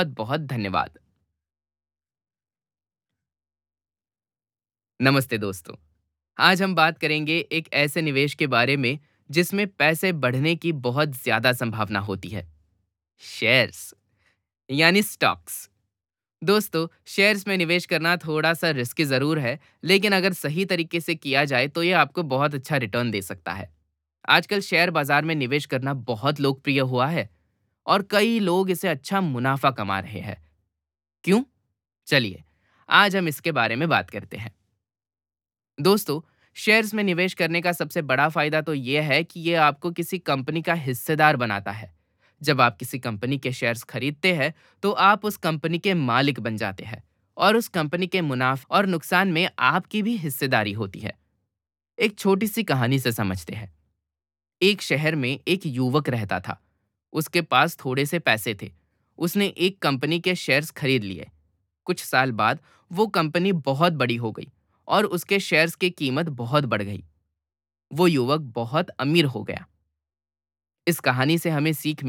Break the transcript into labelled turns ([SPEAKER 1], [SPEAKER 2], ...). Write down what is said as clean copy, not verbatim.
[SPEAKER 1] बहुत धन्यवाद। नमस्ते दोस्तों। आज हम बात करेंगे एक ऐसे निवेश के बारे में जिसमें पैसे बढ़ने की बहुत ज्यादा संभावना होती है। शेयर्स यानी स्टॉक्स। दोस्तों, शेयर्स में निवेश करना थोड़ा सा रिस्की जरूर है, लेकिन अगर सही तरीके से किया जाए तो ये आपको बहुत अच्छा रिटर्न दे सकता है। आजकल शेयर बाजार में निवेश करना बहुत लोकप्रिय हुआ है और कई लोग इसे अच्छा मुनाफा कमा रहे हैं। क्यों? चलिए, आज हम इसके बारे में बात करते हैं। दोस्तों, शेयर्स में निवेश करने का सबसे बड़ा फायदा तो यह है कि यह आपको किसी कंपनी का हिस्सेदार बनाता है। जब आप किसी कंपनी के शेयर्स खरीदते हैं, तो आप उस कंपनी के मालिक बन जाते हैं और उस कंपनी के मुनाफे और नुकसान में आपकी भी हिस्सेदारी होती है। एक छोटी सी कहानी से समझते हैं। एक शहर में एक युवक रहता था। उसके पास थोड़े से पैसे थे। उसने एक कंपनी के शेयर्स खरीद लिए। कुछ साल बाद वो कंपनी बहुत बड़ी हो गई और उसके शेयर्स की कीमत बहुत बढ़ गई। वो युवक बहुत अमीर हो गया। इस कहानी से हमें सीख